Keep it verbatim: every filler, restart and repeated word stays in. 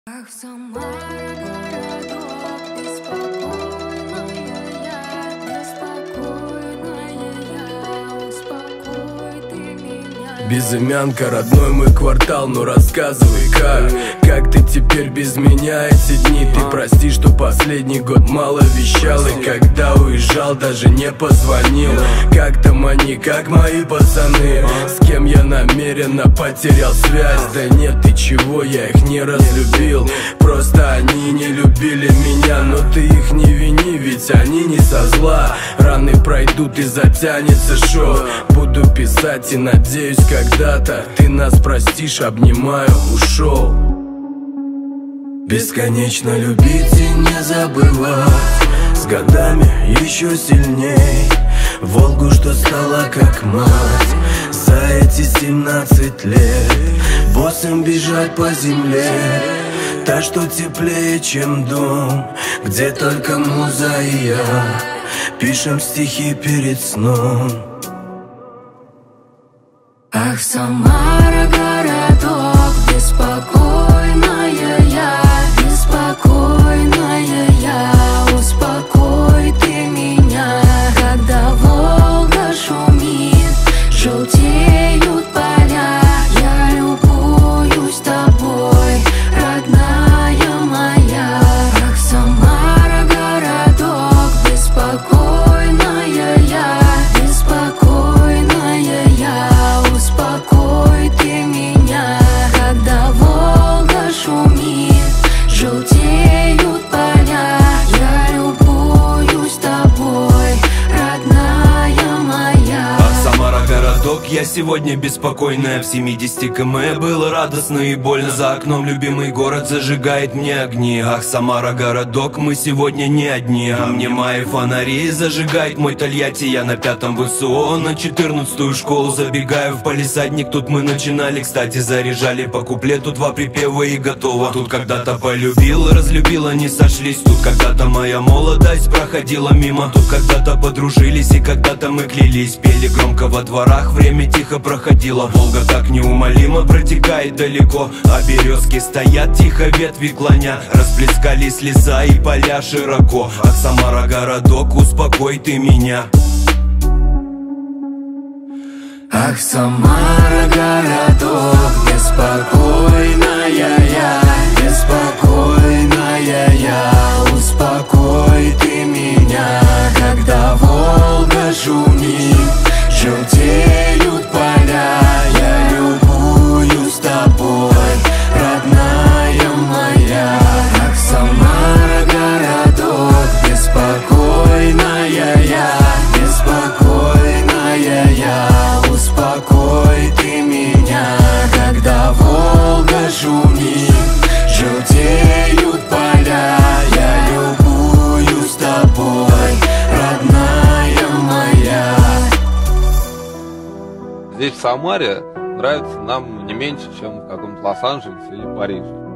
Ах, Самара, городок, беспокойная я, беспокойная я, успокой ты меня. Безымянка, родной мой квартал, ну рассказывай как Как ты теперь без меня эти дни? Ты прости, что последний год мало вещал, и когда уезжал, даже не позвонил. Как там они, как мои пацаны? С кем я намеренно потерял связь? Да нет, ты чего, я их не разлюбил, просто они не любили меня. Но ты их не вини, ведь они не со зла. Раны пройдут и затянется шоу. Буду писать и надеюсь, когда-то ты нас простишь, обнимаю, ушел. Бесконечно любить и не забывать, с годами еще сильней. Волгу, что стала как мать, за эти семнадцать лет. Босым бежать по земле, та, что теплее, чем дом, где только муза и я пишем стихи перед сном. Ах, Самара, городок, беспокойная я, беспокойная я, успокой ты меня. Когда Волга шумит, желтеют поля, я любуюсь тобой, родная моя. Ах, Самара, городок, беспокойная я, беспокойная я, успокой ты меня. Когда Волга шумит, желтеют поля, я любуюсь тобой, родная моя. Ах, Самара, городок, я сегодня беспокойная. В семидесяти км было радостно и больно. За окном любимый город зажигает мне огни. Ах, Самара, городок, мы сегодня не одни. А мне мои фонари зажигает мой Тольятти. Я на пятом ВСО, на четырнадцатую школу забегаю в палисадник. Тут мы начинали, кстати, заряжали по куплету два припева и готово. Тут когда-то полюбил, разлюбила, не сошлись. Тут когда-то моя молодость проходила мимо. Тут когда-то подружились и когда-то мы клялись. Пели громко во дворах, время тихо проходило. Волга так неумолимо протекает далеко, а березки стоят тихо, ветви клоня. Расплескались леса и поля широко. Ах, Самара, городок, успокой ты меня. Ах, Самара, городок, беспокойная я, беспокойная я, успокой ты меня. Когда Волга шумит, желтеют поля, я любуюсь тобой, родная моя. Ах, Самара, городок, беспокойная я, беспокойная я, успокой ты меня. Когда Волга шумит, желтеют поля, я любуюсь тобой, родная моя. Здесь, в Самаре, нравится нам не меньше, чем в каком-то Лос-Анджелесе или Париже.